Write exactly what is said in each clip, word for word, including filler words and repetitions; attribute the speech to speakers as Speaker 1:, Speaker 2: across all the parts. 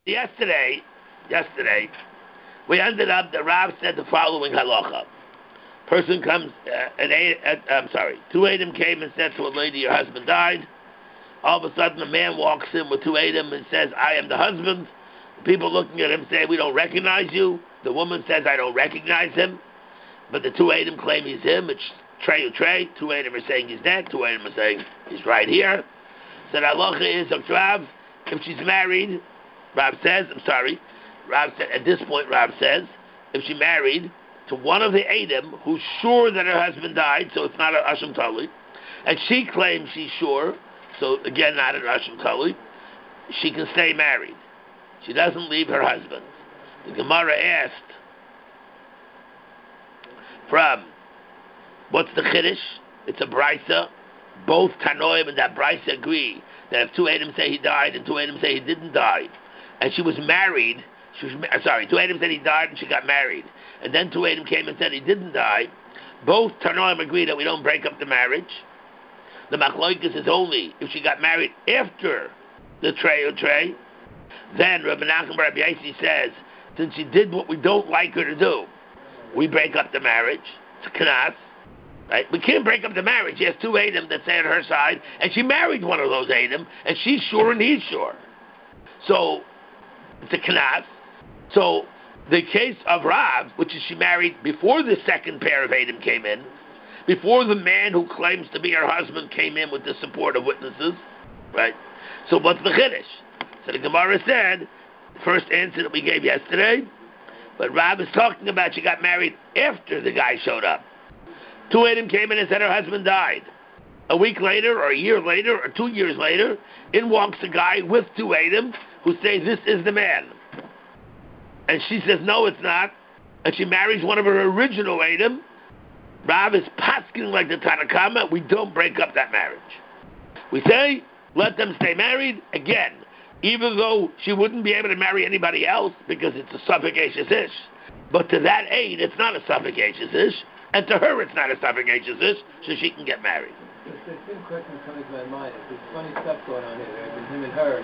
Speaker 1: yesterday, yesterday, we ended up, the Rav said the following halacha. Person comes, uh, an, uh, I'm sorry, two Adam came and said to a lady, your husband died. All of a sudden, a man walks in with two Adam and says, I am the husband. People looking at him say, we don't recognize you. The woman says, I don't recognize him. But the two Adam claim he's him. It's Trey or Trey. Two Adam are saying he's dead. Two Adam are saying he's right here. So the halacha is, Rav, if she's married, Rav says, I'm sorry, Rav said, at this point, Rav says, if she married to one of the Adam who's sure that her husband died, so it's not an Asham Tali, and she claims she's sure, so again, not an Asham Tali, she can stay married. She doesn't leave her husband. The Gemara asked from, what's the Chiddush? It's a Brisa. Both Tanoim and that Brisa agree that if two Adam say he died and two Adam say he didn't die, and she was married, she was, sorry, two Adam said he died and she got married, and then two Adam came and said he didn't die, both Tanoim agree that we don't break up the marriage. The Machloikis is only if she got married after the Trey or Trey. Then Rabbi Nachman Bar Rabbi Yossi says, since she did what we don't like her to do, we break up the marriage. It's a knas, right? We can't break up the marriage. She has two Adam that say on her side, and she married one of those Adam, and she's sure and he's sure. So it's a knas. So the case of Rav, which is she married before the second pair of Adam came in, before the man who claims to be her husband came in with the support of witnesses, right? So what's the Chiddush? So the Gemara said, the first answer that we gave yesterday, but Rav is talking about she got married after the guy showed up. Two Adam came in and said her husband died. A week later, or a year later, or two years later, in walks a guy with two Adam who say this is the man. And she says, no, it's not. And she marries one of her original Adam. Rav is pasking like the Tanakama. We don't break up that marriage. We say, let them stay married. Again, even though she wouldn't be able to marry anybody else because it's a suffocacious ish. But to that aid, it's not a suffocacious ish. And to her, it's not a suffocacious ish, so she can get married.
Speaker 2: There's two questions coming to my mind. There's funny stuff going on here. There's him and her.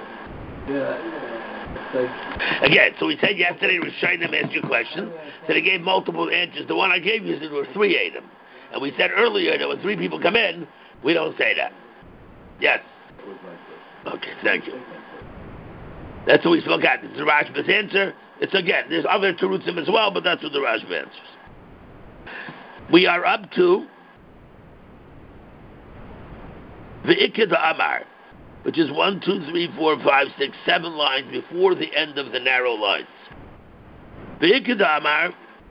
Speaker 2: Yeah. Like,
Speaker 1: again, so we said yesterday, Rishayim asked you a question. So they gave multiple answers. The one I gave you said there were three Adam. And we said earlier that when three people come in, we don't say that. Yes? Okay, thank you. That's what we spoke at. It's the Rashba's answer. It's again, there's other Terutzim as well, but that's what the Rashba answers. We are up to the Iked Amar, which is one, two, three, four, five, six, seven lines before the end of the narrow lines. The Iked Amar,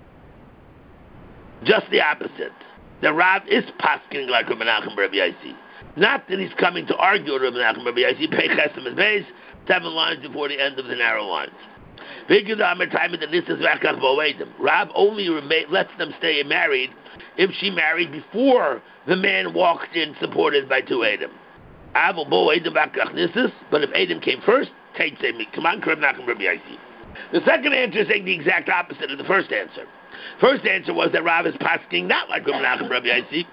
Speaker 1: just the opposite. The Rav is pasking like Rabbi Nachman Bar Rabbi Yossi. Not that he's coming to argue with Rabbi Nachman Bar Rabbi Yossi. Pei Chesem is base, seven lines before the end of the narrow lines. Rav only remain, lets them stay married if she married before the man walked in supported by two Adam. But if Adam came first, come on, the second answer is saying the exact opposite of the first answer. First answer was that Rav is pasking not like Rabbi Nachman Bar Rabbi Yossi.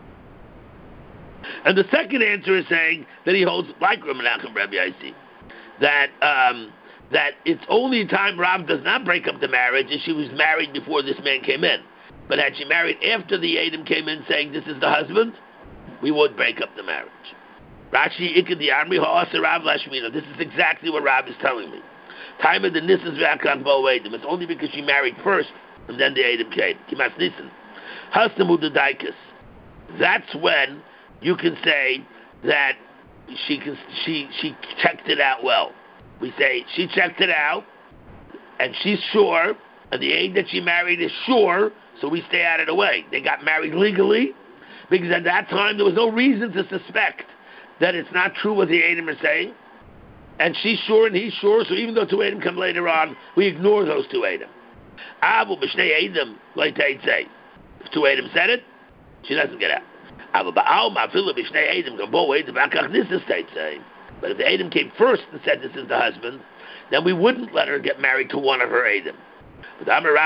Speaker 1: And the second answer is saying that he holds like Rabbi Nachman Bar Rabbi Yossi. That, um, that it's only time Rav does not break up the marriage if she was married before this man came in. But had she married after the Adam came in saying this is the husband, we would break up the marriage. Rashi Ikad the Army Ha'asa Rav Lashmina. This is exactly what Rav is telling me. Time of the Nisas V'Akan Bo Adam. It's only because she married first and then the Adam came. Kimas Nisan. Hastamu the Daikas. That's when you can say that she can, she she checked it out well. We say she checked it out, and she's sure, and the aide that she married is sure, so we stay out of the way. They got married legally, because at that time there was no reason to suspect that it's not true what the Adam are saying, and she's sure and he's sure, so even though two Adam come later on, we ignore those two Adam. Abu b'shnei Adam, like they say. If two Adam said it, she doesn't get out. But if the Adam came first and said this is the husband, then we wouldn't let her get married to one of her Adam. But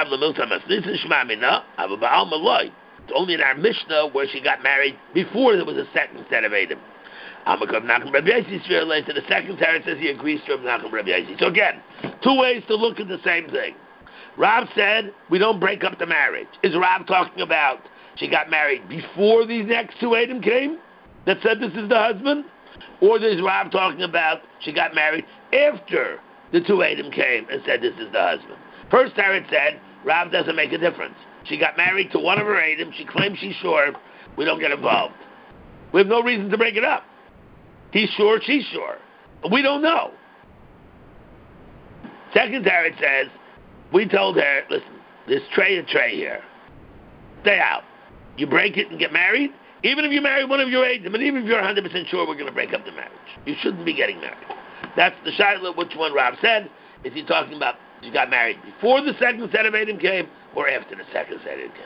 Speaker 1: it's only in our Mishnah where she got married before there was a second set of Adam. So the second Torah says he agrees to Rabbi Nachman Bar Rabbi Yossi. So again, two ways to look at the same thing. Rav said, we don't break up the marriage. Is Rav talking about she got married before these next two Adam came, that said this is the husband? Or is Rav talking about she got married after the two Adam came and said this is the husband? First Teretz said, Rav doesn't make a difference. She got married to one of her Adam, she claims she's sure, we don't get involved. We have no reason to break it up. He's sure, she's sure. We don't know. Second Teretz says, we told her, listen, there's tray and tray here. Stay out. You break it and get married, even if you marry one of your Adam, and even if you're one hundred percent sure we're going to break up the marriage. You shouldn't be getting married. That's the shaila, which one Rav said. Is he talking about you got married before the second set of Adam came, or after the second set of Adam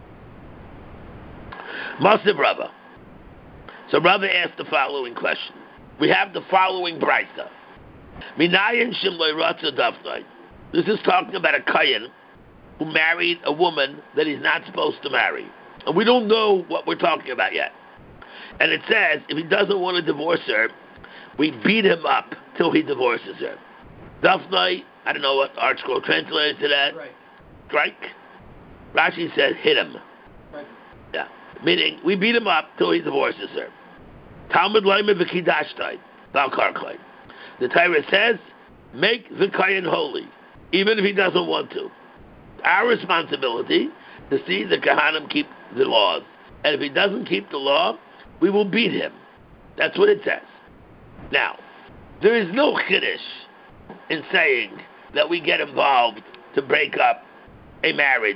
Speaker 1: came? Masib Rava. So Rava asked the following question. We have the following brisa. Minayin shimloi ratza dafnai. This is talking about a Kayan who married a woman that he's not supposed to marry. And we don't know what we're talking about yet. And it says, if he doesn't want to divorce her, we beat him up till he divorces her. Dafnai, I don't know what Art Scroll translated to that.
Speaker 2: Right.
Speaker 1: Strike. Rashi says, hit him.
Speaker 2: Right.
Speaker 1: Yeah. Meaning, we beat him up till he divorces her. Talmud Laima v'kidashtai. Balkarklai. The Torah says, make the Kayan holy, even if he doesn't want to. Our responsibility to see the Kahanim keep the laws. And if he doesn't keep the law, we will beat him. That's what it says. Now, there is no chiddush in saying that we get involved to break up a marriage,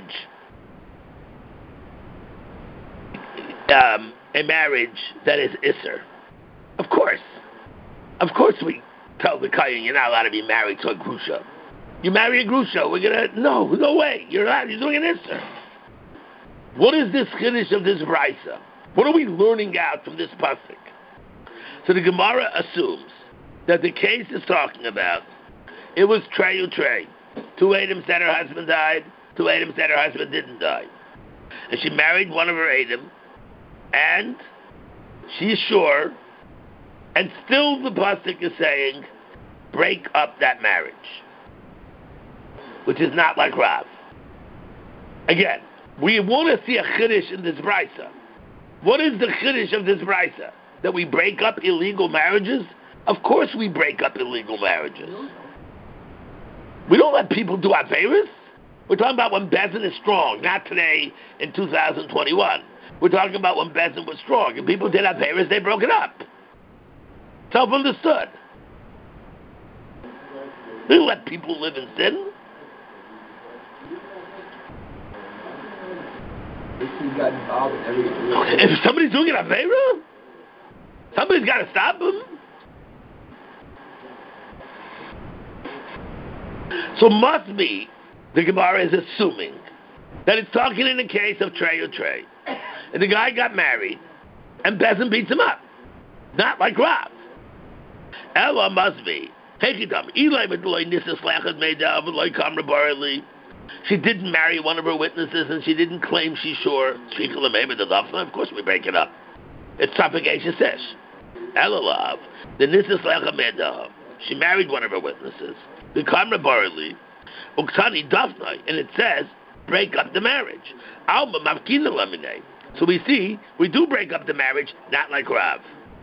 Speaker 1: um, a marriage that is Isser. Of course. Of course we tell the Kayan you're not allowed to be married to a Grusha. You marry a Grusha, we're going to, no, no way, you're not, you're doing an Isser. What is this chiddush of this brisa? What are we learning out from this pasuk? So the Gemara assumes that the case is talking about, it was Treyu Trey. Two Adam said her husband died, two Adam said her husband didn't die. And she married one of her Adam, and she's sure, and still the pasuk is saying, break up that marriage. Which is not like Rav. Again, we want to see a chiddush in this brisa. What is the chiddush of this brisa? That we break up illegal marriages? Of course we break up illegal marriages. We don't let people do averos. We're talking about when Bezin is strong, not today in two thousand twenty-one. We're talking about when Bezin was strong. And people did averos, they broke it up. Self-understood. We don't let people live in sin.
Speaker 2: Got involved in every...
Speaker 1: If somebody's doing an Avera, somebody's got to stop him. So must be, the Gemara is assuming, that it's talking in the case of Trey or Trey. And the guy got married, and Bezin beats him up. Not like Rav. Ella must be. She didn't marry one of her witnesses, and she didn't claim she's sure. Of course we break it up. It's suffocation sesh. Elalav, the Nisas Lecha Medav. She married one of her witnesses. The Kamra Barley, Uktani Dafnai, and it says, break up the marriage. Alma Mavkina Lamine. So we see, we do break up the marriage, not like Rav.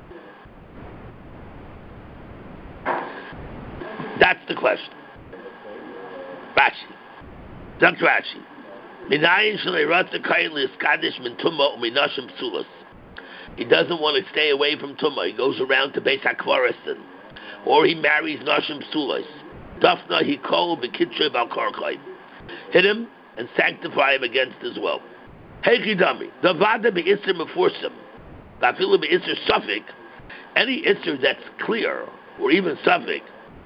Speaker 1: That's the question. Rashi. Doctor Rashi. Minayin shalei ratza kayin li'eskadish min tumah u'minashim psulas. He doesn't want to stay away from tumah. He goes around to Beis HaKvaresin. Or he marries nashim psulas. Dafna he called b'kitrei b'al-karkai. Hit him and sanctify him against his will. Heiki dami. Davada be'isr meforsim. Vafilu be'isr suffik. Any isr that's clear, or even suffik,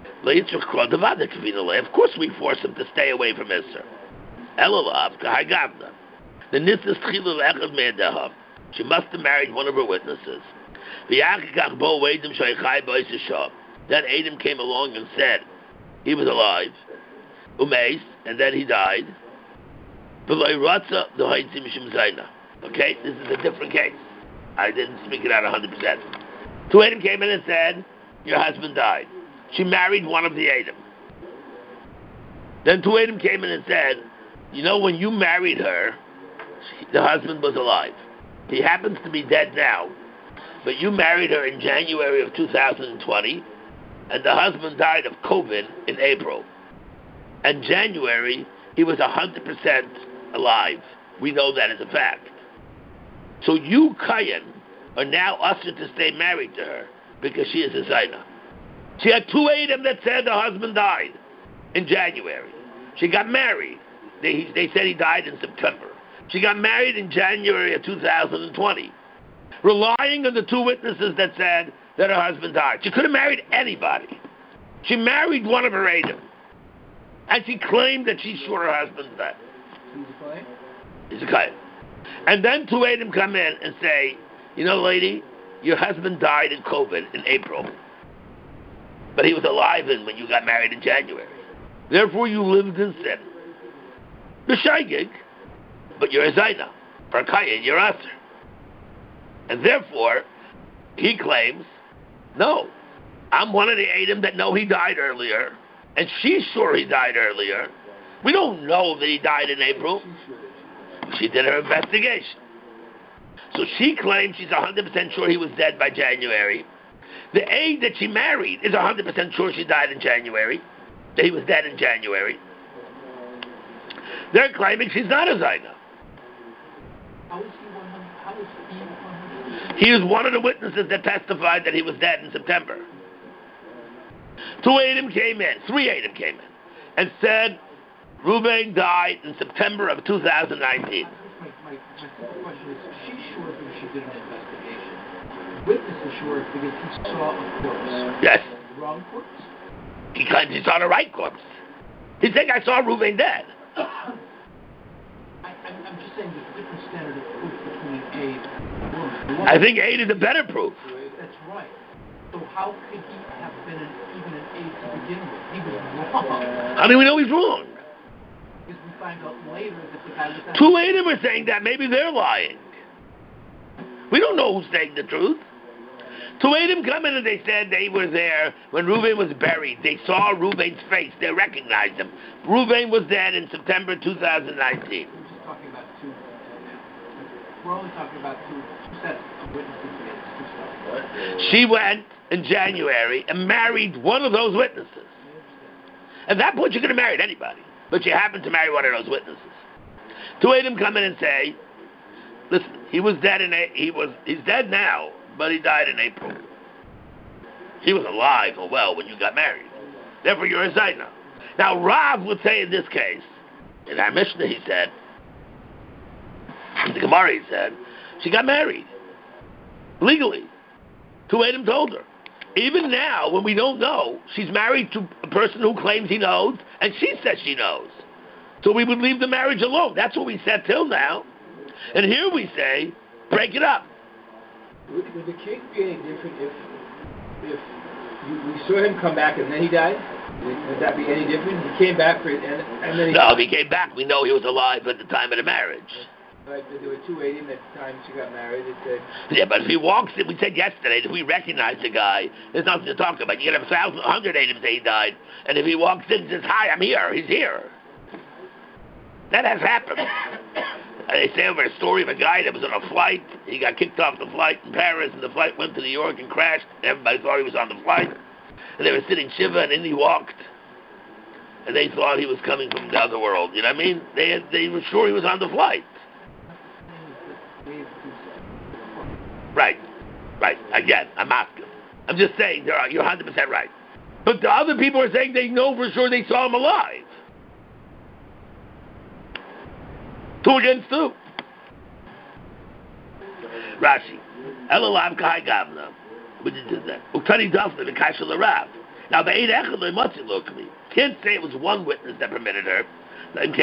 Speaker 1: of course we force him to stay away from Isser. Elalav, Kahagavna. The Nisas Chilul Echad Me'adahav. She must have married one of her witnesses. Then Adam came along and said he was alive. Umeis, and then he died. Okay, this is a different case. I didn't speak it out one hundred percent. Two Adam came in and said, your husband died. She married one of the Adam. Then two Adam came in and said, you know, when you married her, she, the husband was alive. He happens to be dead now, but you married her in January of two thousand twenty, and the husband died of COVID in April. And January, he was one hundred percent alive. We know that as a fact. So you, Kayan, are now usher to stay married to her because she is a Zaina. She had two Adam that said the husband died in January. She got married. They, they said he died in September. She got married in January of two thousand twenty, relying on the two witnesses that said that her husband died. She could have married anybody. She married one of her Adam. And she claimed that she's sure her husband's dead.
Speaker 2: He's a claim?
Speaker 1: He's a claim. And then two Adam come in and say, you know, lady, your husband died in COVID in April. But he was alive in when you got married in January. Therefore, you lived in sin. You're shaygig, but you're a Zaina. For a Kayan, you're Aser. And therefore, he claims, no, I'm one of the Adam that know he died earlier, and she's sure he died earlier. We don't know that he died in April. She did her investigation. So she claims she's one hundred percent sure he was dead by January. The aide that she married is one hundred percent sure she died in January, that he was dead in January. They're claiming she's not a Zaina.
Speaker 2: How is he one hundred? How is he one hundred?
Speaker 1: He was one of the witnesses that testified that he was dead in September. Two Adam came in, three Adam came in, and said Ruvain died in September of two thousand nineteen.
Speaker 2: My, my, my simple question is, she's sure because she did an investigation. Witness is sure because he saw a corpse.
Speaker 1: Yes.
Speaker 2: The wrong corpse?
Speaker 1: He claims he saw the right corpse. He said, I saw Ruvain dead.
Speaker 2: I, I'm, I'm just saying there's a different standard of proof between aid and woman.
Speaker 1: I think aid is a better proof.
Speaker 2: That's right. So how could he have been an, even an aid to begin with? He was wrong.
Speaker 1: How do we know he's wrong?
Speaker 2: Because we find out later that the guy was...
Speaker 1: Two Adam are saying that. Maybe they're lying. We don't know who's saying the truth. Two Adam come in and they said they were there when Ruvain was buried. They saw Ruvain's face. They recognized him. Ruvain was dead in September two thousand nineteen.
Speaker 2: We're just talking about two. We're only talking about two, two sets of witnesses against two stuff.
Speaker 1: She went in January and married one of those witnesses. At that point, you could have married anybody, but you happened to marry one of those witnesses. Two Adam come in and say, "Listen, he was dead in a- he was he's dead now, but he died in April. He was alive or well when you got married. Therefore, you're a Zaina." Now, Rav would say in this case, in our Mishnah, he said, in the Gemara, he said, she got married legally. Two Adam told her. Even now, when we don't know, she's married to a person who claims he knows, and she says she knows. So we would leave the marriage alone. That's what we said till now. And here we say, break it up.
Speaker 2: Would, would the case be any different if if you, we saw him come back and then he died? Would, would that be any different? He came back for it and, and then he
Speaker 1: No, if he came back, we know he was alive at the time of the marriage.
Speaker 2: Right, but there were two Adam at the time she got married. It said,
Speaker 1: Yeah, but if he walks in, we said yesterday, if we recognize the guy, there's nothing to talk about. You can have a thousand, a hundred Adam say he died, and if he walks in and says, "Hi, I'm here," he's here. That has happened. And they say over a story of a guy that was on a flight. He got kicked off the flight in Paris, and the flight went to New York and crashed. Everybody thought he was on the flight. And they were sitting Shiva, and in he walked. And they thought he was coming from the other world. You know what I mean? They had, they were sure he was on the flight. Right. Right. Again, I'm asking. I'm just saying, there are, you're one hundred percent right. But the other people are saying they know for sure they saw him alive. Two against two. Rashi. Elalav kai gavna. We just did that. Uktani dafna v'kasha l'rav. Now, the eight echad lo'imotzi lokmi. Can't say it was one witness that permitted her. If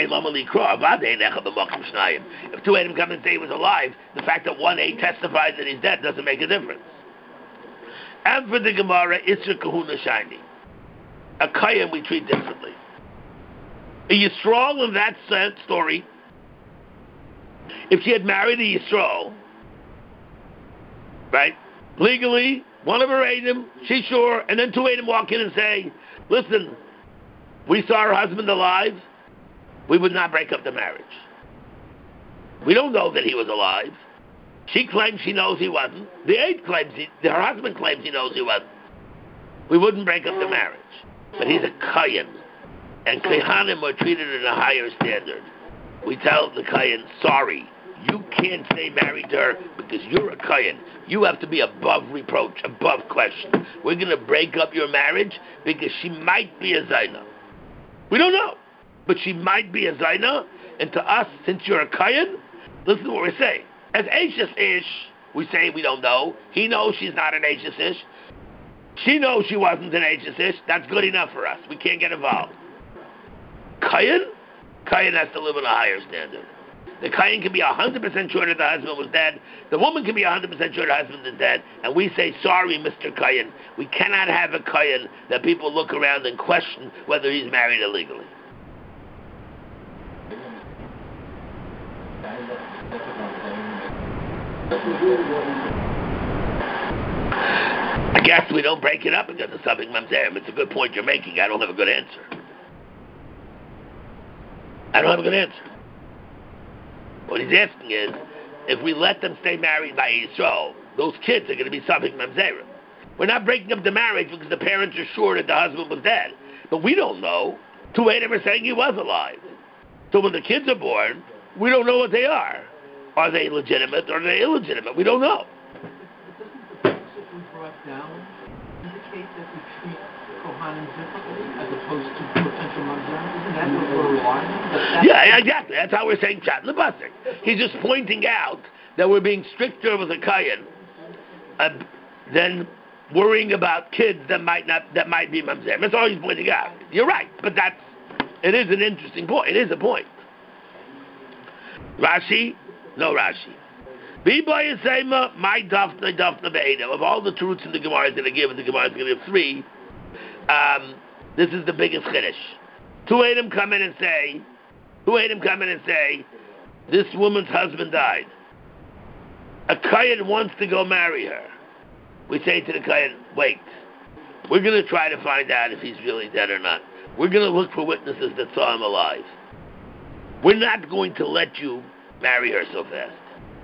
Speaker 1: two Adam come and say he was alive, the fact that one aide testifies that he's dead doesn't make a difference. And for the Gemara, Isra Kahuna Shiny. A Kayan we treat differently. A Yisrael in that story, if she had married a Yisrael, right, legally, one of her Adam, she's sure, and then two Adam walk in and say, "Listen, we saw her husband alive, we would not break up the marriage. We don't know that he was alive. She claims she knows he wasn't. The aide claims he, her husband claims he knows he wasn't. We wouldn't break up the marriage. But he's a Kayan. And Kehanim were treated in a higher standard. We tell the Kayan, sorry, you can't stay married to her because you're a Kayan. You have to be above reproach, above question. We're going to break up your marriage because she might be a Zaina. We don't know. But she might be a Zaina. And to us, since you're a Kayan, listen to what we're saying. As Ashes Ish, we say we don't know. He knows she's not an Ashes Ish. She knows she wasn't an Ashes Ish. That's good enough for us. We can't get involved. Kayan? Kayan has to live in a higher standard. The Kayan can be one hundred percent sure that the husband was dead. The woman can be one hundred percent sure the husband is dead. And we say, sorry, Mister Kayan. We cannot have a Kayan that people look around and question whether he's married illegally. I guess we don't break it up because of something mamzerim. It's a good point you're making. I don't have a good answer. I don't have a good answer. What he's asking is, if we let them stay married by Yisrael, those kids are going to be something mamzerim. We're not breaking up the marriage because the parents are sure that the husband was dead. But we don't know. Two Adam are saying he was alive. So when the kids are born, we don't know what they are. Are they legitimate or are they illegitimate? We don't know.
Speaker 3: But doesn't the principle we brought down indicate that we treat Kohanim differently as opposed to potential mamzerim? Isn't that what we're relying on?
Speaker 1: Yeah, exactly. That's how we're saying chat in the Pasuk. He's just pointing out that we're being stricter with a Kayan uh, than worrying about kids that might not that might be mamzerim. That's all he's pointing out. You're right, but that's it is an interesting point. It is a point. Rashi. No Rashi. B'boy Yisema, my dafna dafna be'edam. Of all the truths in the Gemara that I give, the Gemara is going to give three. Um, this is the biggest chiddush. Two Edom come in and say, two Edom come in and say, this woman's husband died. A Kayan wants to go marry her. We say to the Kayan, wait. We're going to try to find out if he's really dead or not. We're going to look for witnesses that saw him alive. We're not going to let you marry her so fast.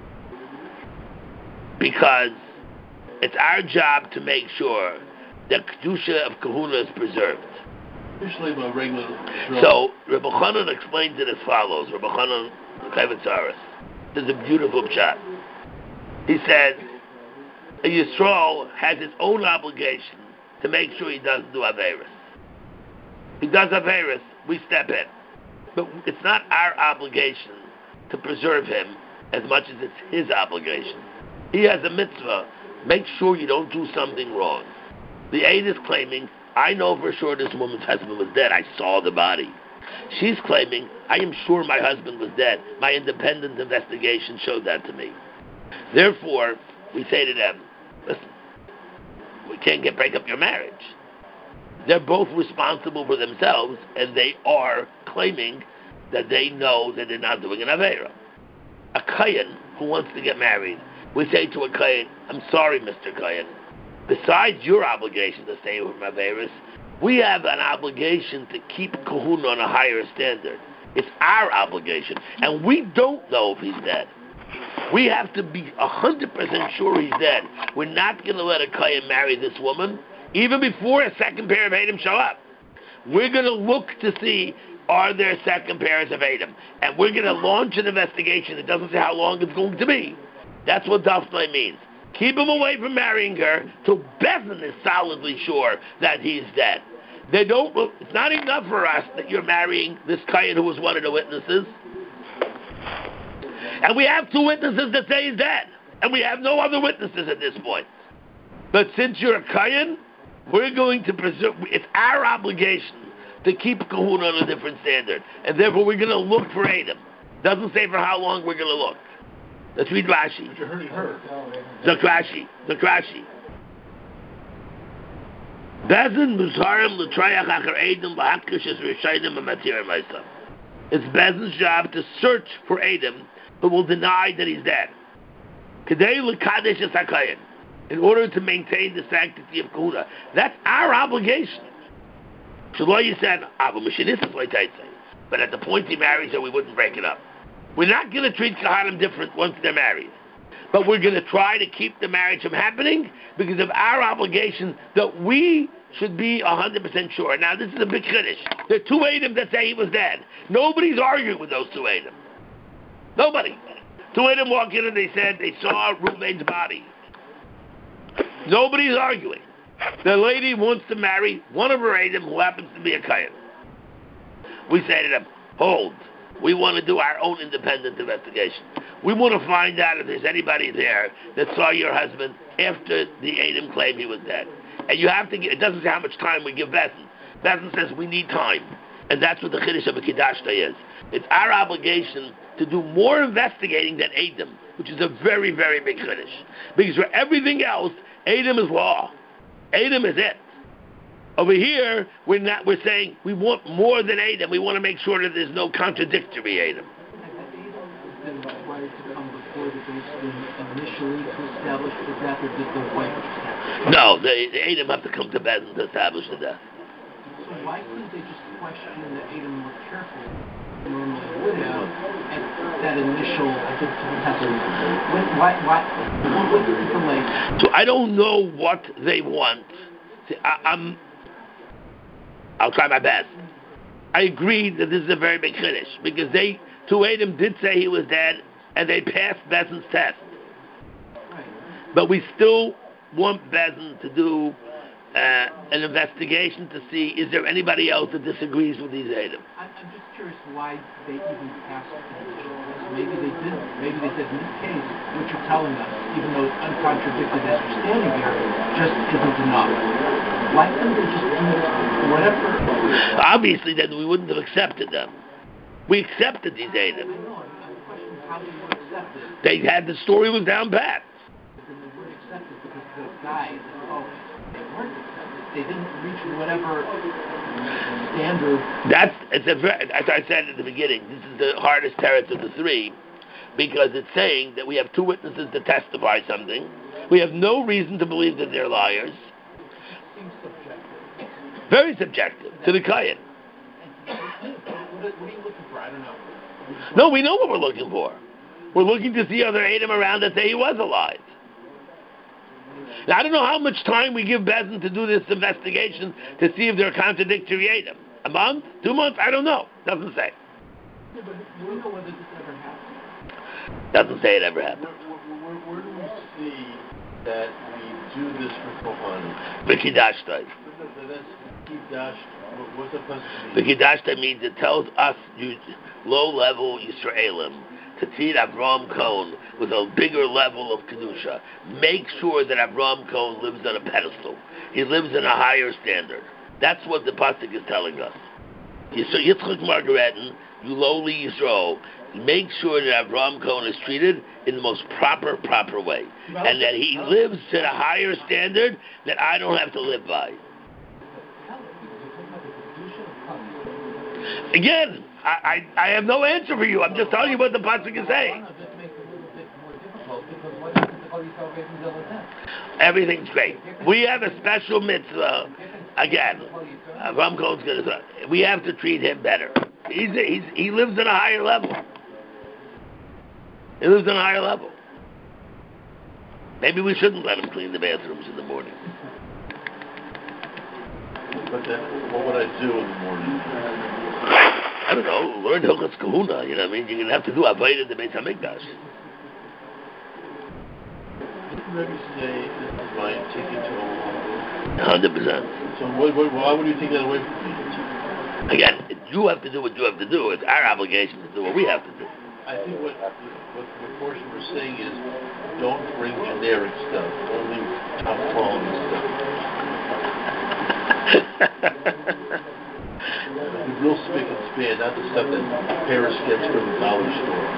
Speaker 1: Because it's our job to make sure that Kedusha of Kahuna is preserved.
Speaker 4: Usually by regular...
Speaker 1: So, Rabbi Chanan explains it as follows. Rabbi Chanan, Chavetzaris. This is a beautiful shot. He says, a Yisrael has its own obligation to make sure he doesn't do Averis. He does Averis, we step in. But it's not our obligation to preserve him as much as it's his obligation. He has a mitzvah. Make sure you don't do something wrong. The aide is claiming, I know for sure this woman's husband was dead. I saw the body. She's claiming, I am sure my husband was dead. My independent investigation showed that to me. Therefore, we say to them, listen, we can't get break up your marriage. They're both responsible for themselves, and they are claiming that they know that they're not doing an Aveira. A Kayan who wants to get married, we say to a Kayan, I'm sorry, Mister Kayan, besides your obligation to stay with Averis, we have an obligation to keep Kahuna on a higher standard. It's our obligation, and we don't know if he's dead. We have to be one hundred percent sure he's dead. We're not going to let a Kayan marry this woman, even before a second pair of Adam show up. We're going to look to see, are there second pairs of Adam? And we're going to launch an investigation. It doesn't say how long it's going to be. That's what Dafnai means. Keep him away from marrying her till Bezin is solidly sure that he's dead. They don't. It's not enough for us that you're marrying this Kayan who was one of the witnesses. And we have two witnesses that say he's dead. And we have no other witnesses at this point. But since you're a Kayan, we're going to preserve, it's our obligation to keep Kahuna on a different standard. And therefore we're going to look for Adam. Doesn't say for how long we're going to look. Let's read Rashi.
Speaker 4: But you're hurting her.
Speaker 1: Look Rashi. Look Rashi. Bezin Musarim L'Trayach Achar Adam L'Hakish Es Rishayim Amatir Ma'isa. It's Bezin's job to search for Adam who will deny that he's dead. Kedei L'Kadesh Es HaKayin. In order to maintain the sanctity of Kahuna. That's our obligation. Shaloy said, Abu Mashinis is like I say. But at the point he marries her, we wouldn't break it up. We're not going to treat Kahanim different once they're married. But we're going to try to keep the marriage from happening because of our obligation that we should be one hundred percent sure. Now, this is a big Kiddush. There are two Edom that say he was dead. Nobody's arguing with those two Edom. Nobody. Two Edom walked in and they said they saw Reuben's body. Nobody's arguing. The lady wants to marry one of her Edom who happens to be a Kayan. We say to them, hold. We want to do our own independent investigation. We want to find out if there's anybody there that saw your husband after the Edom claimed he was dead. And you have to get, it doesn't say how much time we give Bezin. Bezin says we need time. And that's what the Chiddush of a Kidashta is. It's our obligation to do more investigating than Edom, which is a very, very big Chiddush. Because for everything else, Edom is law. Edom is it. Over here, we're not. We're saying we want more than Edom. We want to make sure that there's no contradictory Edom.
Speaker 3: Been required to come before the Beis initially to establish the death, or did the wife establish?
Speaker 1: No, the, the Edom have to come to bed to establish the death.
Speaker 3: So why couldn't they just question the Edom more carefully? Normally would have at that initial testimony. Why? Why? What was the delay?
Speaker 1: So I don't know what they want. See, I, I'm. I'll try my best. I agree that this is a very big Kiddush because they, two Edom did say he was dead and they passed Bezin's test.
Speaker 3: Right.
Speaker 1: But we still want Bezin to do uh, an investigation to see is there anybody else that disagrees with these Edom.
Speaker 3: I'm, I'm just curious why they even passed the initial test. Maybe they didn't. Maybe they said, in this case, what you're telling us, even though it's uncontradicted as you're standing here, just isn't enough. Why couldn't they just do whatever?
Speaker 1: Obviously, then we wouldn't have accepted them. We accepted these Edom.
Speaker 3: I know. I'm questioning how they were accepted.
Speaker 1: They had the story was down pat.
Speaker 3: Then they weren't accepted because the guys, oh, they weren't accepted. They didn't reach whatever standard.
Speaker 1: That's it's a very, as I said at the beginning. This is the hardest teretz of the three, because it's saying that we have two witnesses to testify something. We have no reason to believe that they're liars.
Speaker 3: Seems subjective.
Speaker 1: Very subjective to the Kayan.
Speaker 3: What are you looking for? I don't know.
Speaker 1: No, we know what we're looking for. We're looking to see other Edom around that say he was alive. Now, I don't know how much time we give Bezin to do this investigation to see if there are contradictory Edom. A month? Two months? I don't know. Doesn't say.
Speaker 3: Yeah, but do we know whether this ever happened?
Speaker 1: Doesn't say it ever happened.
Speaker 4: Where, where, where do we see that we do this for Kohanim?
Speaker 1: V'kidashtai.
Speaker 4: That's Kidash. What's the supposed
Speaker 1: The Kidashta means it tells us, you, low-level Yisraelim, to treat Avram Cohen with a bigger level of Kedusha. Make sure that Avram Cohen lives on a pedestal. He lives in a higher standard. That's what the Pasuk is telling us. So Yitzchak Margaretin, you lowly Yisrael, make sure that Avram Cohen is treated in the most proper, proper way. And that he lives to the higher standard that I don't have to live by. Again, I, I, I have no answer for you. I'm just telling you what the Pasuk is saying. Everything's great. We have a special mitzvah. Again, Avram Cohen's going to. We have to treat him better. He's, he's he lives at a higher level. He lives at a higher level. Maybe we shouldn't let him clean the bathrooms in the morning.
Speaker 4: But then, what would I do in the morning?
Speaker 1: I don't know, learn Hilchos Kahuna, you know what I mean? You're going to have to do Avodah in the Beis HaMikdash.
Speaker 4: Didn't Rebbe say this is my ticket to Olam?
Speaker 1: one hundred percent.
Speaker 4: So what, what, why would you take that away from me?
Speaker 1: Again, you have to do what you have to do. It's our obligation to do what we have to do.
Speaker 4: I think what what the portion we're saying is don't bring generic stuff, only top quality stuff. The real spick and span, not the stuff that Paris gets from the dollar store.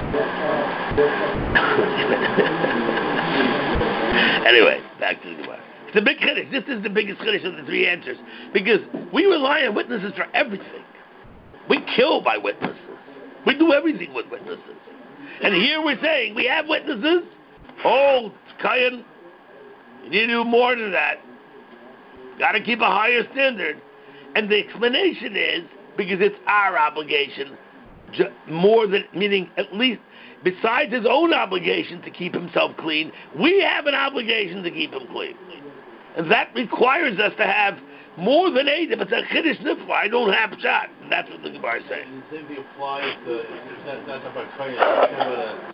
Speaker 1: Anyway, back to the Gemara. It's a big Kiddush. This is the biggest Kiddush of the three answers. Because we rely on witnesses for everything. We kill by witnesses. We do everything with witnesses. And here we're saying, we have witnesses. Oh, Kayan, you need to do more than that. Got to keep a higher standard. And the explanation is because it's our obligation, ju- more than, meaning at least, besides his own obligation to keep himself clean, we have an obligation to keep him clean. And that requires us to have more than eight. If it's a Chiddush Nifla, I don't have shot. And that's what the Gemara is saying.
Speaker 4: The same thing applies if, the, if there's not, not about Kaya, it's about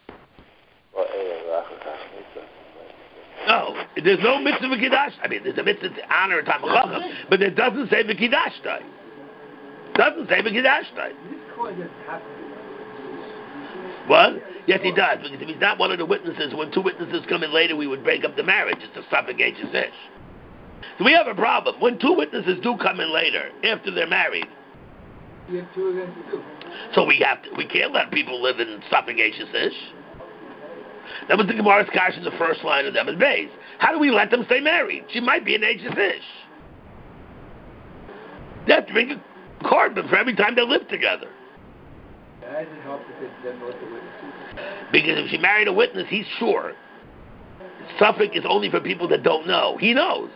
Speaker 4: a...
Speaker 1: No, there's no mitzvah v'kiddush. I mean, there's a mitzvah to honor Talmid Chacham, but it doesn't say v'kiddush day. Doesn't say v'kiddush day. What? Yes, he does. Because if he's not one of the witnesses, when two witnesses come in later, we would break up the marriage. It's a suffocate ish. So we have a problem. When two witnesses do come in later, after they're married,
Speaker 2: you have two against two.
Speaker 1: So we have to, we can't let people live in suffocate ish. That was the Gemara's Kash in the first line of them in Beis. How do we let them stay married? She might be an H S ish. They have to bring a carbon for every time they live together.
Speaker 2: That doesn't help if it's them both the witnesses.
Speaker 1: Because if she married a witness, he's sure. Suffolk is only for people that don't know. He knows.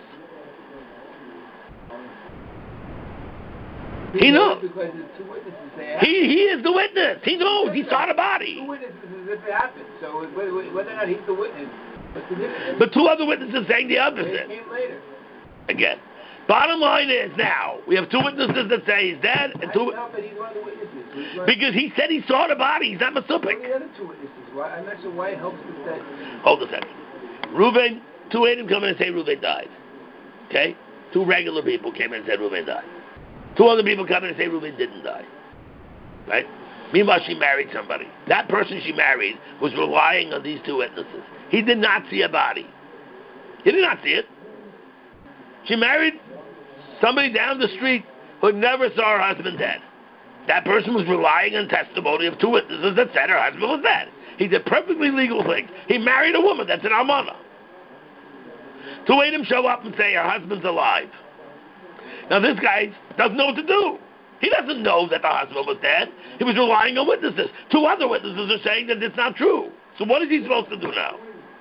Speaker 1: He, he knows.
Speaker 2: knows. Because there's two witnesses say
Speaker 1: he, he is the witness. He knows. He saw the body.
Speaker 2: Two witnesses as if it happened. So whether or not he's the witness, what's the difference?
Speaker 1: But two other witnesses saying the opposite.
Speaker 2: They came later.
Speaker 1: Again. Bottom line is now, we have two witnesses that say he's dead, and two...
Speaker 2: I but he's one of the witnesses. So
Speaker 1: because he said he saw the body, he's not Masupik.
Speaker 2: The other two witnesses, why, I'm not sure why it helps with that.
Speaker 1: Hold a second. Reuben, two Adam come in and say Reuben died. Okay? Two regular people came in and said Reuben died. Two other people come in and say Reuben didn't die. Right? Meanwhile, she married somebody. That person she married was relying on these two witnesses. He did not see a body. He did not see it. She married somebody down the street who never saw her husband dead. That person was relying on testimony of two witnesses that said her husband was dead. He did perfectly legal things. He married a woman that's an almana. Two Adam show up and say her husband's alive. Now this guy doesn't know what to do. He doesn't know that the husband was dead. He was relying on witnesses. Two other witnesses are saying that it's not true. So what is he supposed to do now?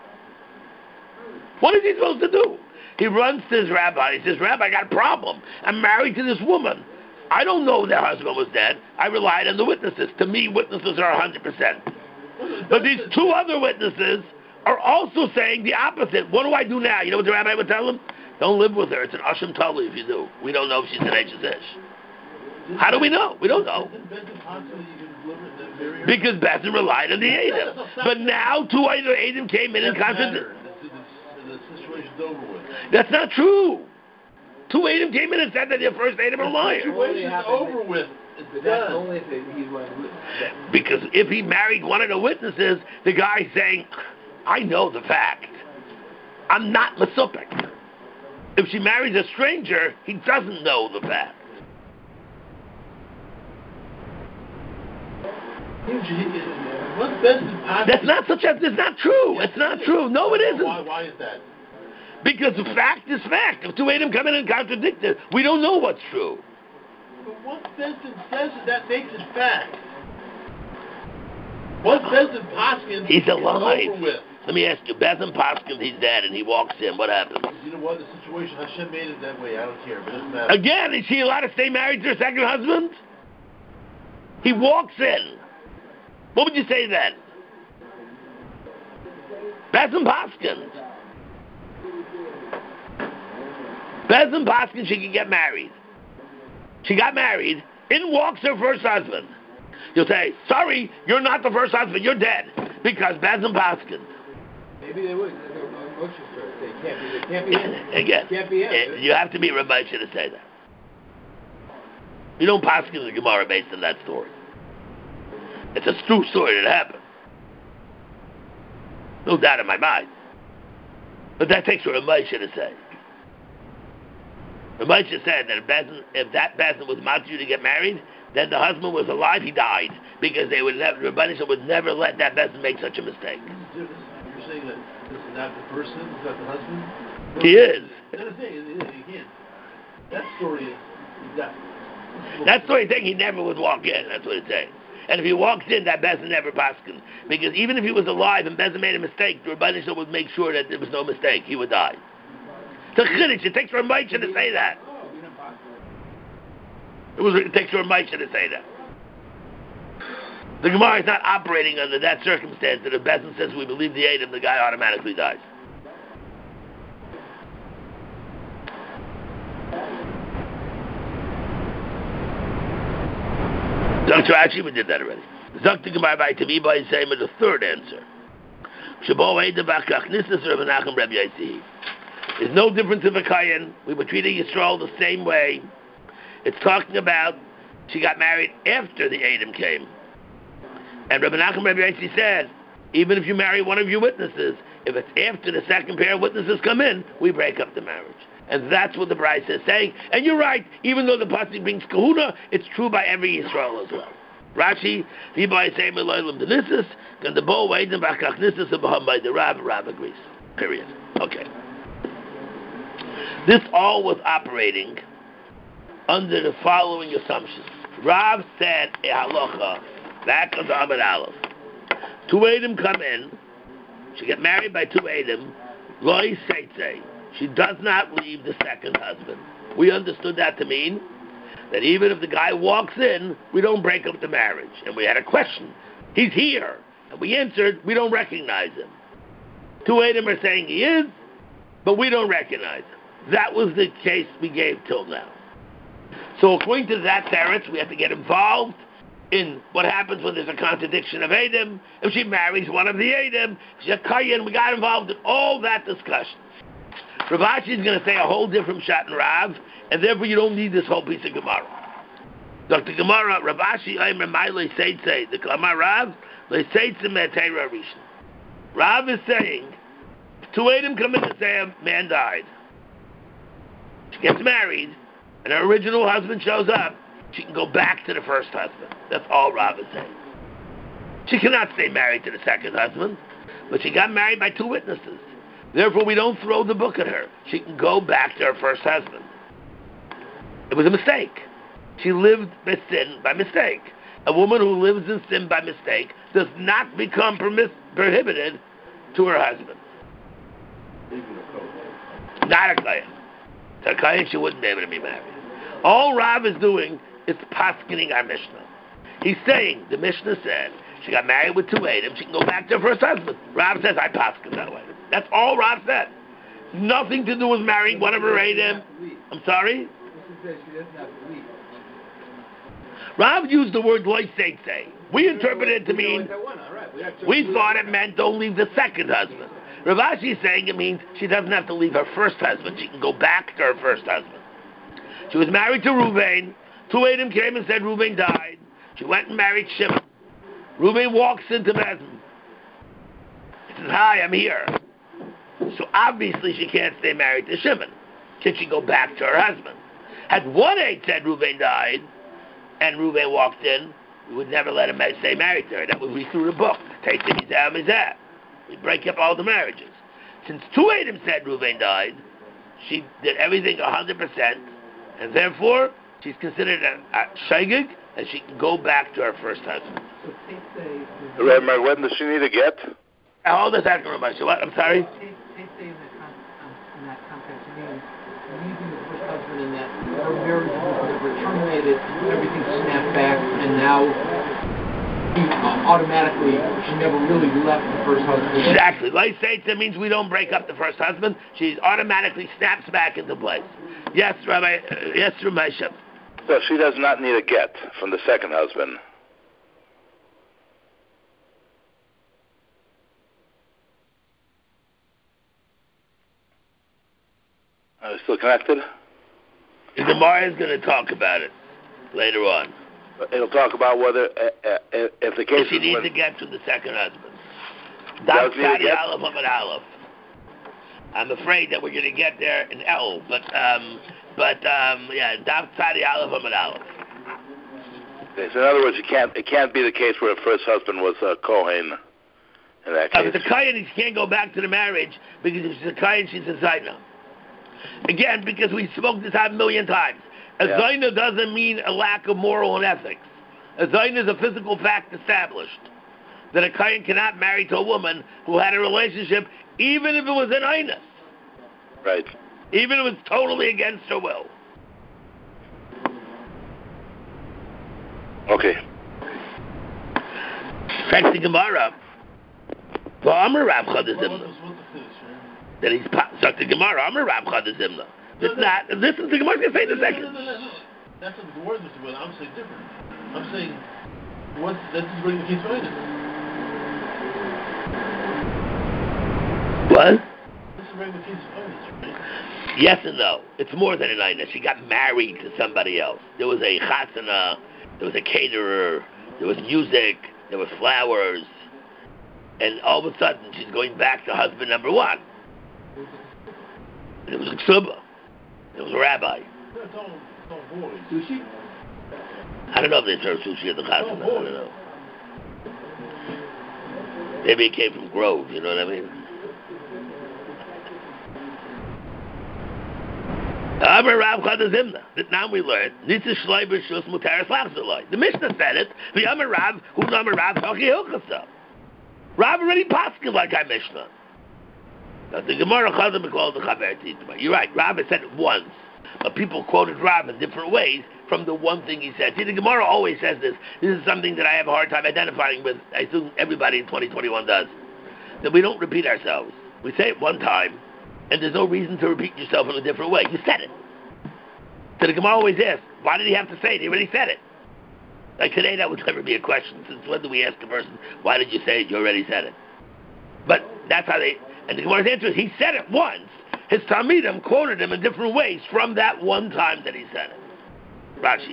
Speaker 1: What is he supposed to do? He runs to his rabbi. He says, Rabbi, I got a problem. I'm married to this woman. I don't know their husband was dead. I relied on the witnesses. To me, witnesses are one hundred percent. But these two other witnesses are also saying the opposite. What do I do now? You know what the rabbi would tell him? Don't live with her. It's an Asham Tali if you do. We don't know if she's an H S Ish. How do we know? We don't know. Because Bezin relied on the Adam. But now two other Adam came in and contradicted.
Speaker 4: The situation's over with.
Speaker 1: That's not true. Two Adam came in and said that their first Adam are liars.
Speaker 4: The situation's over with. It's
Speaker 2: That's
Speaker 4: done.
Speaker 2: only if he's one of the witnesses.
Speaker 1: Because if he married one of the witnesses, the guy's saying, I know the fact. I'm not Masupik. If she marries a stranger, he doesn't know the fact.
Speaker 4: What's best in possible?
Speaker 1: That's not such a, it's not true. It's not true. No, it isn't.
Speaker 4: Why, why is that?
Speaker 1: Because the fact is fact. If two Adam come in and contradict it, we don't know what's true.
Speaker 4: But what Benson says is that makes it fact. What Benson Poskin
Speaker 1: He's
Speaker 4: is
Speaker 1: alive.
Speaker 4: over with.
Speaker 1: Let me ask you, Bezin Poskin, he's dead, and he walks in. What happens?
Speaker 4: You know what? The situation, Hashem made it that way. I don't care, but it doesn't matter.
Speaker 1: Again, is she allowed to stay married to her second husband? He walks in. What would you say then? Bezin Poskin. Bezin Poskin, she can get married. She got married. In walks her first husband. You'll say, sorry, you're not the first husband. You're dead. Because Bezin Poskin.
Speaker 2: Maybe they would. Moshe story. They can't be. They can't be him.
Speaker 1: Again,
Speaker 2: Can't be him.
Speaker 1: it- you have to be Rabbi to say that. You don't Poskin the Gemara based on that story. It's a true story that happened. No doubt in my mind. But that takes a Rabbi to say. Rabbi said that if, Bezin, if that Bezin was Matthew to get married, then the husband was alive, he died. Because they would never, Rabbi would never let that Bezin make such a mistake.
Speaker 4: You're saying that this is not the person, it's not the husband?
Speaker 1: He is.
Speaker 4: That's the thing, it is, you can't. That story is, is that.
Speaker 1: That's the way he's saying he never would walk in. That's what it's saying. And if he walks in, that Bezin never paskin. Because even if he was alive and Bezin made a mistake, the Rabbi would make sure that there was no mistake. He would die. It's a chiddush. It takes Rabbi to say that. It was it takes your Moshe to say that. The Gemara is not operating under that circumstance that if Bezin says we believe the Adam, the guy automatically dies. Doctor Rashi, we did that already. Zakti Gemara by Tavi by saying the third answer. There's no difference in a Kayan. We were treating Yisrael the same way. It's talking about she got married after the Adam came. And Rabbi Nachum Rabbi Yossi said, even if you marry one of your witnesses, if it's after the second pair of witnesses come in, we break up the marriage. And that's what the Bride is saying. And you're right, even though the pasuk brings kahuna, it's true by every Yisrael as well. Rashi, Vibai say Meloilim Denissus, and the Bo Waden Bakachnissus of by the Rab, Rab agrees. Period. Okay. This all was operating under the following assumptions. Rav said a halacha back on the Amud Aleph. Two Adam come in, she get married by two Adam, Loi Seitze. She does not leave the second husband. We understood that to mean that even if the guy walks in, we don't break up the marriage. And we had a question. He's here. And we answered, we don't recognize him. Two Adam are saying he is, but we don't recognize him. That was the case we gave till now. So according to that teretz, we have to get involved in what happens when there's a contradiction of Adam. If she marries one of the Adam, she's a Kayan, we got involved in all that discussion. Rav Ashi is going to say a whole different shot in Rav, and therefore you don't need this whole piece of Gemara. Doctor Gemara, Rav Ashi, I'm Ramailai Seitze, the Klamar Rav, Le Seitze Meteira Rishon. Rav is saying, two Adam come in and say a man died. She gets married, and her original husband shows up, she can go back to the first husband. That's all Rav is saying. She cannot stay married to the second husband, but she got married by two witnesses. Therefore, we don't throw the book at her. She can go back to her first husband. It was a mistake. She lived by sin by mistake. A woman who lives in sin by mistake does not become permis- prohibited to her husband. Not a Kayan. To a Kayan, she wouldn't be able to be married. All Rav is doing is paskening our Mishnah. He's saying, the Mishnah said, she got married with two Adam, she can go back to her first husband. Rav says, I pasken that way. That's all Rav said. Nothing to do with marrying one of her Adam. I'm sorry? Rav used the word loy seitze. We interpreted it to mean, we thought it meant don't leave the second husband. Rav Ashi is saying it means she doesn't have to leave her first husband. She can go back to her first husband. She was married to Ruvain. Two Adam came and said Ruvain died. She went and married Shimon. Ruvain walks into Bezin. He says, hi, I'm here. So obviously she can't stay married to Shimon. Can she go back to her husband? Had one aide said Ruvain died, and Ruvain walked in, we would never let him stay married to her. That would be through the book. Take the Mizah Mizah. We break up all the marriages. Since two Adam said Ruvain died, she did everything one hundred percent, and therefore she's considered a, a shaygig, and she can go back to her first husband.
Speaker 5: Rabbi, when does she need a get?
Speaker 1: Hold a second, Rabbi. What? I'm sorry?
Speaker 3: In that context, means leaving the first husband in that her marriage was never terminated, everything snapped back, and now he, uh, automatically she never really left the first husband.
Speaker 1: Exactly. Like say that means we don't break up the first husband. She automatically snaps back into place. Yes, Rabbi. Uh, yes, Rabbi Shep.
Speaker 5: So she does not need a get from the second husband. Are we still connected?
Speaker 1: The Gemara is going to talk about it later on.
Speaker 5: It'll talk about whether, uh, uh, if the case
Speaker 1: if she
Speaker 5: is...
Speaker 1: needs
Speaker 5: when,
Speaker 1: to get from the second husband.
Speaker 5: Does need to get?
Speaker 1: Aleph of an Aleph. I'm afraid that we're going to get there in El, but, um, but, um, yeah, Dav Tzadi Aleph of an Aleph.
Speaker 5: Okay, so in other words, it can't, it can't be the case where her first husband was a Kohen in that case.
Speaker 1: Uh, but the Kohen, she can't go back to the marriage because if she's a Kohen, she's a Zaina. Again, because we spoke this out a million times. A yeah. Zaina doesn't mean a lack of moral and ethics. A Zaina is a physical fact established. That a Kohen cannot marry to a woman who had a relationship, even if it was an Einus.
Speaker 5: Right.
Speaker 1: Even if it was totally against her will.
Speaker 5: Okay.
Speaker 1: Fact the Gemara. Well, Amar Rav
Speaker 4: What,
Speaker 1: Chada
Speaker 4: what,
Speaker 1: Zimna.
Speaker 4: what's what's the finish, right?
Speaker 1: That he's stuck the Gemara. Amar Rav Chada Zimna. It's not. This is the Gemara's gonna say in a
Speaker 4: No, no,
Speaker 1: second.
Speaker 4: no, no, no, no. That's what the word is, but I'm saying different. I'm saying, what's, this is bringing the kids minus.
Speaker 1: What?
Speaker 4: This is bringing the kids minus, right?
Speaker 1: Yes and no. It's more than an Aina. She got married to somebody else. There was a chasana, there was a caterer, there was music, there was flowers, and all of a sudden she's going back to husband number one. And it was a ksuba. It was a rabbi.
Speaker 4: No, it's all, it's all boys.
Speaker 2: Sushi?
Speaker 1: I don't know if they serve sushi at the chasana. I don't know. Maybe it came from Grove, you know what I mean? Amar Rav Chada Zimna. Now we learn. Nitzah Shleiber Shus Mutaris Lachzaloi. The Mishnah said it. The Amar Rav, who Amar Rav Tochi Hilchasa. Rav already paskin like our Mishnah. Now the Gemara Chada called the Chaver Tzitma. You're right. Rav has said it once, but people quoted Rav in different ways from the one thing he said. See, the Gemara always says this. This is something that I have a hard time identifying with. I assume everybody in twenty twenty-one does. That we don't repeat ourselves. We say it one time, and there's no reason to repeat yourself in a different way. You said it. So the Gemara always asks, why did he have to say it? He already said it. Like today, that would never be a question. Since when do we ask a person, why did you say it? You already said it. But that's how they, and the Gemara's answer is, he said it once. His Talmidim quoted him in different ways from that one time that he said it. Rashi.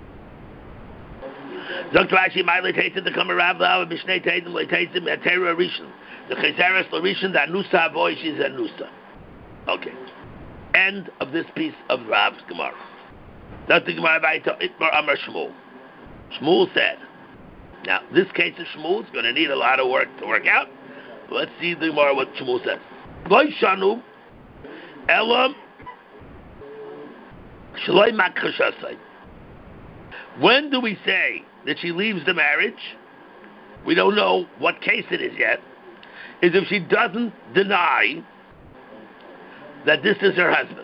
Speaker 1: Zokt Rashi, my leitated the Kamar Rav Lav, Mishnei Teidim, leitated me, Atera Rishon. The Cheseres Larishon, the Anusa Avoy, she's Anusa. Okay. End of this piece of Rav's Gemara. That's the Gemara by Itmar Amar Shmuel. Shmuel said, now this case of Shmuel is going to need a lot of work to work out. Let's see the Gemara what Shmuel says. Loy Shanu Elam Shaloi Makhashasai. When do we say that she leaves the marriage? We don't know what case it is yet. Is if she doesn't deny that this is her husband.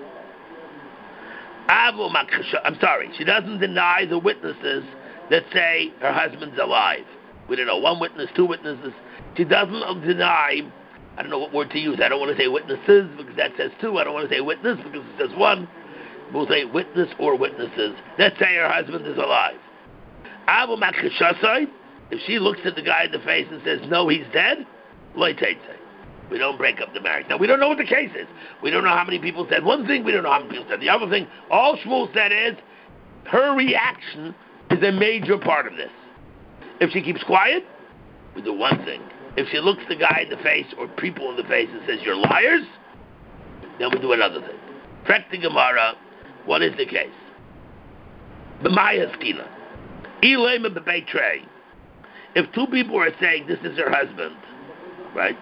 Speaker 1: I'm sorry, she doesn't deny the witnesses that say her husband's alive. We don't know, one witness, two witnesses. She doesn't deny, I don't know what word to use. I don't want to say witnesses because that says two. I don't want to say witness because it says one. We'll say witness or witnesses that say her husband is alive. If she looks at the guy in the face and says, no, he's dead, we don't break up the marriage. Now, we don't know what the case is. We don't know how many people said one thing. We don't know how many people said the other thing. All Shmuel said is her reaction is a major part of this. If she keeps quiet, we do one thing. If she looks the guy in the face or people in the face and says, you're liars, then we do another thing. Correct the Gemara. What is the case? B'maya skina. Ilema b'beitrei. If two people are saying this is her husband, right?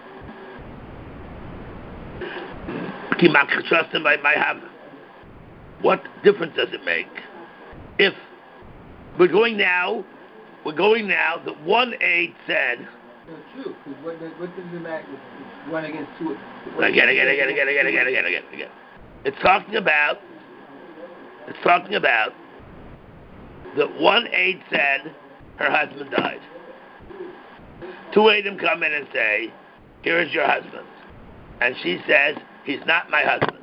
Speaker 1: What difference does it make if we're going now? We're going now. The one aide said.
Speaker 2: No, true. What, what does it matter? One against two.
Speaker 1: Again, again, again, again, again, again, again, again, again. It's talking about. It's talking about that one aide said her husband died. Two aidim come in and say, "Here is your husband," and she says, "He's not my husband."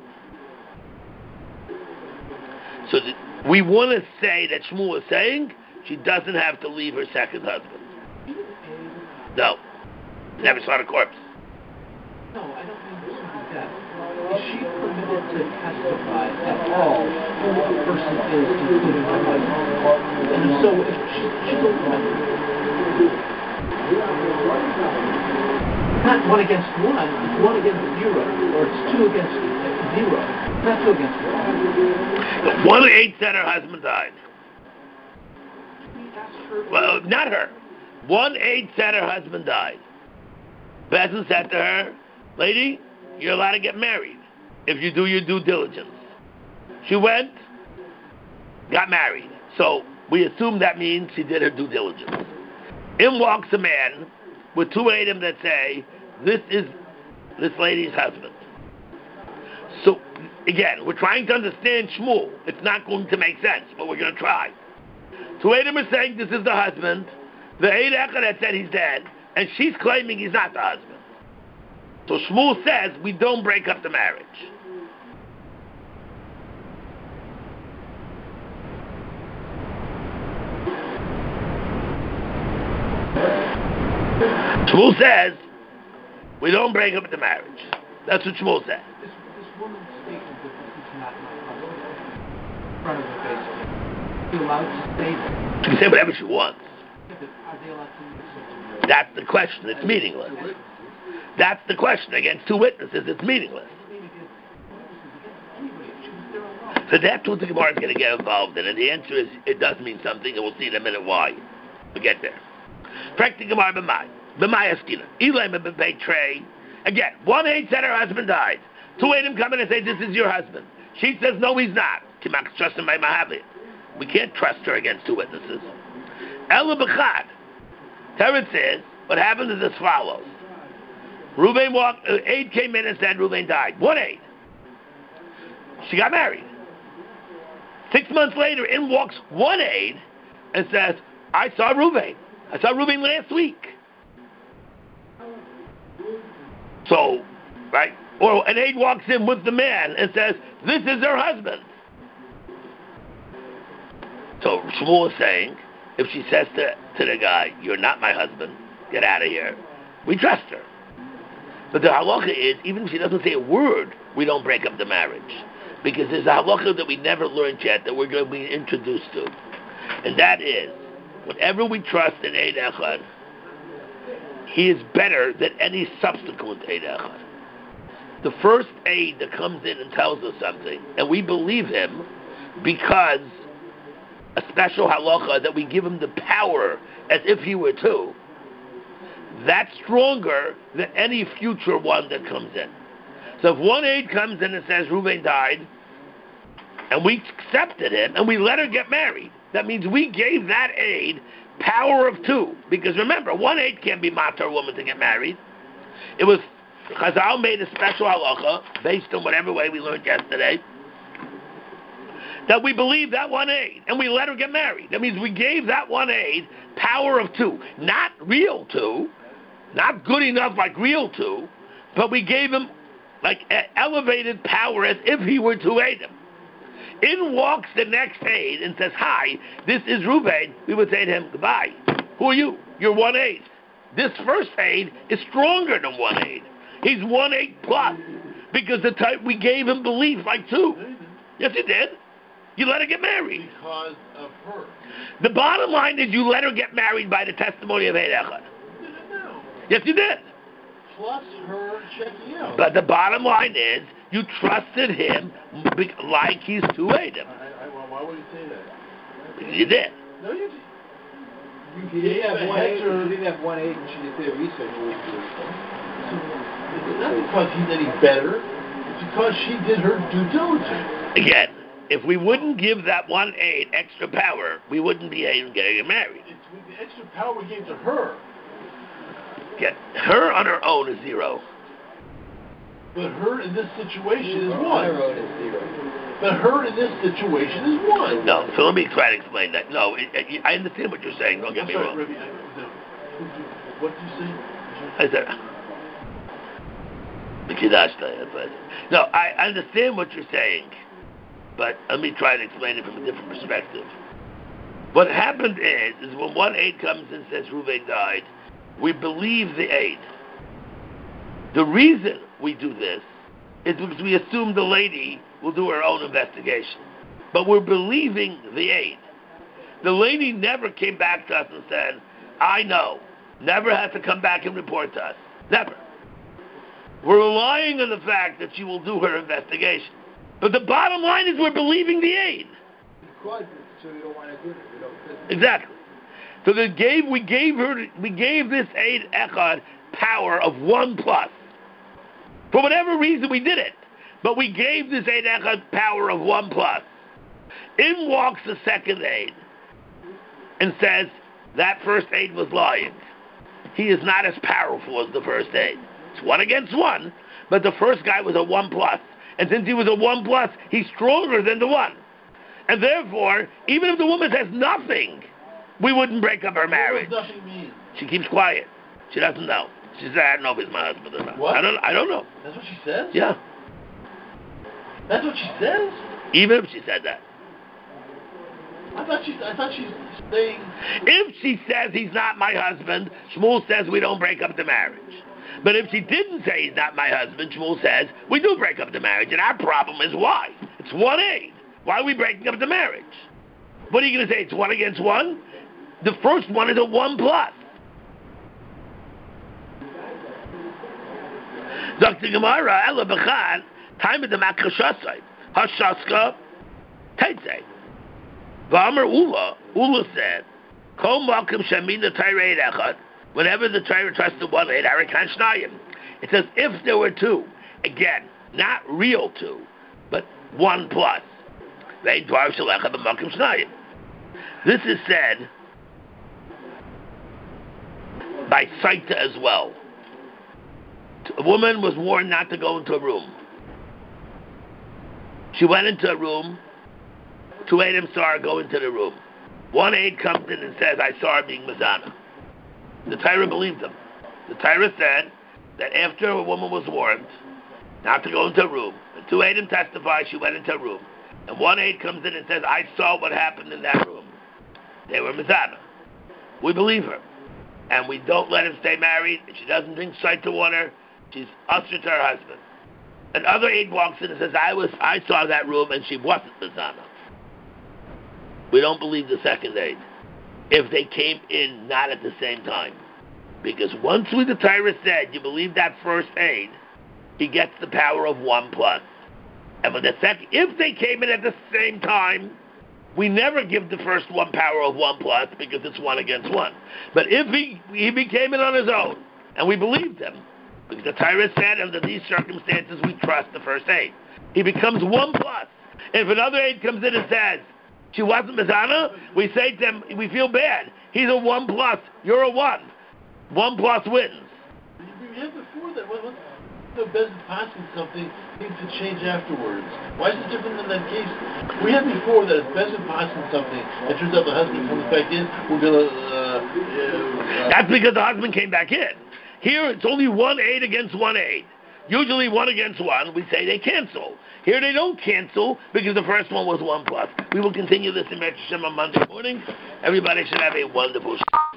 Speaker 1: So the, we want to say that Shmuel is saying she doesn't have to leave her second husband. No, never saw the corpse.
Speaker 3: No, I don't mean to that. Is she permitted to testify at all who the person is, including her husband? And so, if she, she's a woman, not one against one, it's one against zero, or it's two against zero, not two against one.
Speaker 1: One aide said her husband died. Well, not her. One aide said her husband died. Bezin said to her, lady, you're allowed to get married if you do your due diligence. She went, got married. So we assume that means she did her due diligence. In walks a man with two aidim that say, this is this lady's husband. So, again, we're trying to understand Shmuel. It's not going to make sense, but we're going to try. Two Eidim are saying this is the husband. The Eid Echad had said he's dead, and she's claiming he's not the husband. So Shmuel says we don't break up the marriage. Shmuel says we don't break up the marriage. That's what Shmuel said.
Speaker 3: This, this woman's statement that this is not my husband in front of the face. Are they allowed to say that?
Speaker 1: She can say whatever she wants.
Speaker 3: Yeah, but are they allowed to use it?
Speaker 1: That's the question. It's meaningless. That's the question. Against two witnesses, it's meaningless. So that's what the Gemara is going to get involved in. And the answer is, it does mean something, and we'll see in a minute why. We'll get there. Practic Gemara b'mai. B'mai askina. Elam b'bei trey. Again, one aide said her husband died. Two Eidim come in and say, this is your husband. She says, no, he's not. Trust him by Mahavir. We can't trust her against two witnesses. Ela b'chad. Teretz says, what happens is as follows. Reuben walked, uh, aide came in and said Reuben died. One aide. She got married. Six months later, in walks one aide and says, I saw Reuben. I saw Reuben last week. So, right? Or an aide walks in with the man and says, this is her husband. So Shmuel is saying, if she says to, to the guy, you're not my husband, get out of here, we trust her. But the halacha is, even if she doesn't say a word, we don't break up the marriage. Because there's a halacha that we never learned yet that we're going to be introduced to. And that is, whenever we trust in Eid Echad, he is better than any subsequent Eid Echad. The first aid that comes in and tells us something, and we believe him because a special halacha that we give him the power as if he were two, that's stronger than any future one that comes in. So if one aide comes in and says Reuben died, and we accepted him, and we let her get married, that means we gave that aide power of two. Because remember, one aide can't be matar a woman to get married. It was, Chazal made a special halacha, based on whatever way we learned yesterday, that we believe that one aide, and we let her get married. That means we gave that one aide power of two. Not real two, not good enough like real two, but we gave him like elevated power as if he were two Eidim. In walks the next aide and says, hi, this is Reuben. We would say to him, goodbye. Who are you? You're one aide. This first aide is stronger than one aide. He's one aide plus, because the type we gave him belief like two. Yes, he did. You let her get married.
Speaker 4: Because of her.
Speaker 1: The bottom line is you let her get married by the testimony of Eid Echad.
Speaker 4: No.
Speaker 1: Yes, you did.
Speaker 4: Plus her checking out.
Speaker 1: But the bottom line is you trusted him like he's two Eidim.
Speaker 4: I, I, well, why would you say that?
Speaker 1: Because you did.
Speaker 4: No, you did.
Speaker 2: If you didn't have
Speaker 4: Yeah,
Speaker 2: one aid,
Speaker 4: Hector-
Speaker 2: if you didn't have one aid, and she just did a research.
Speaker 4: It's not because he's any better. It's because she did her due diligence.
Speaker 1: Again, if we wouldn't give that one aide extra power, we wouldn't be able to get married.
Speaker 4: It's with the extra power we gave to her.
Speaker 1: Get her on her own is zero.
Speaker 4: But her in this situation is
Speaker 2: On
Speaker 4: one.
Speaker 2: her own is zero.
Speaker 4: But her in this situation is one.
Speaker 1: No, so let me try to explain that. No, it, it, I understand what you're saying. Don't get
Speaker 4: I'm
Speaker 1: me
Speaker 4: sorry,
Speaker 1: wrong.
Speaker 4: Rebbe, I, no. What did you say?
Speaker 1: I said, Mikidashta, but no, I understand what you're saying, but let me try to explain it from a different perspective. What happened is, is when one aide comes and says Reuben died, we believe the aide. The reason we do this is because we assume the lady will do her own investigation. But we're believing the aide. The lady never came back to us and said, I know. Never had to come back and report to us. Never. We're relying on the fact that she will do her investigation. But the bottom line is we're believing the aide.
Speaker 2: Because it's so we don't want to do it. We don't.
Speaker 1: Exactly. So the gave we gave her we gave this aide Echad power of one plus. For whatever reason we did it. But we gave this aide Echad power of one plus. In walks the second aide and says that first aide was lying. He is not as powerful as the first aide. It's one against one, but the first guy was a one plus. And since he was a one plus, he's stronger than the one. And therefore, even if the woman says nothing, we wouldn't break up our marriage.
Speaker 4: What does nothing mean?
Speaker 1: She keeps quiet. She doesn't know. She said, I don't know if he's my husband or not.
Speaker 4: What?
Speaker 1: I don't I don't know.
Speaker 4: That's what she says?
Speaker 1: Yeah.
Speaker 4: That's what she says?
Speaker 1: Even if she said that.
Speaker 4: I thought she I thought she's saying
Speaker 1: If she says he's not my husband, Shmuel says we don't break up the marriage. But if she didn't say he's not my husband, Shmuel says we do break up the marriage. And our problem is why? It's one aid. Why are we breaking up the marriage? What are you going to say? It's one against one? The first one is a one plus. Doctor Gemara, Ella B'chan, time of the Makrashasai, Hashaska, Teitzei. V'amar Ula, Ula said, Kol Malkim Shamina Tairei Echad, whenever the Torah trusts the one aid, Arikan Shnayim. It says if there were two, again, not real two, but one plus. This is said by Saita as well. A woman was warned not to go into a room. She went into a room. Two Adam saw her go into the room. One aide comes in and says, I saw her being Mazana. The Torah believed him. The Torah said that after a woman was warned not to go into a room, and two Adam testified she went into a room, and one aide comes in and says, I saw what happened in that room. They were Mazana. We believe her. And we don't let him stay married. And she doesn't drink Saita water. She's ushered to her husband. Another aide walks in and says, I was, I saw that room and she wasn't Mazana. We don't believe the second aide. If they came in not at the same time. Because once we, the Torah said, you believe that first aide, he gets the power of one plus. And when the second, if they came in at the same time, we never give the first one power of one plus because it's one against one. But if he if he came in on his own, and we believed him, because the Torah said under these circumstances we trust the first aide, he becomes one plus. If another aide comes in and says she wasn't Mazana, we say to him, we feel bad. He's a one plus. You're a one. One plus wins.
Speaker 4: We had before that. What, what, the Bezin passing something needs to change afterwards. Why is it different in that case? We had before that if Bezin passing something, it turns out the husband comes back in, we're going to... Uh, uh,
Speaker 1: That's because the husband came back in. Here, it's only one aid against one aid. Usually one against one, we say they cancel. Here they don't cancel because the first one was one plus. We will continue this in Hashem on Monday morning. Everybody should have a wonderful